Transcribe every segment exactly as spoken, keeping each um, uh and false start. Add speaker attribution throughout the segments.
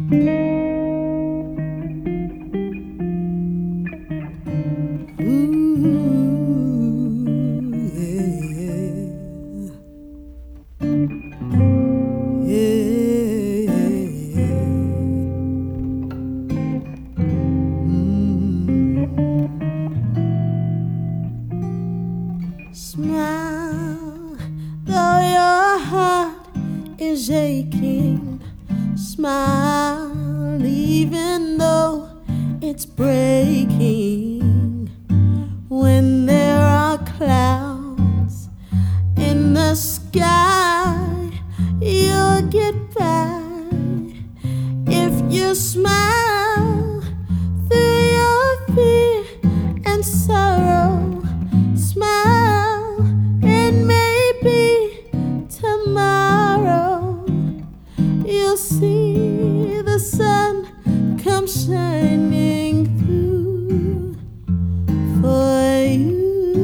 Speaker 1: Smile, though your heart is aching. Smile, even though it's breaking. When there are clouds in the sky, you'll get by if you smile through your fear and sorrow. Smile, and maybe tomorrow you'll see the sun come shining through for you.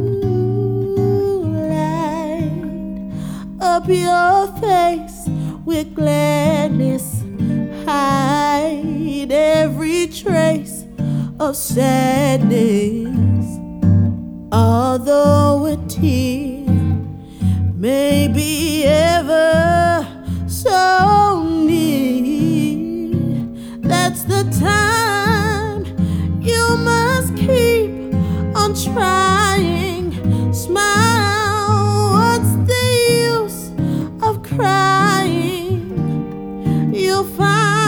Speaker 1: Light up your face with gladness, hide every trace of sadness. Although a tear may be ever so near, that's the time you must keep on trying. Smile, what's the use of crying? You'll find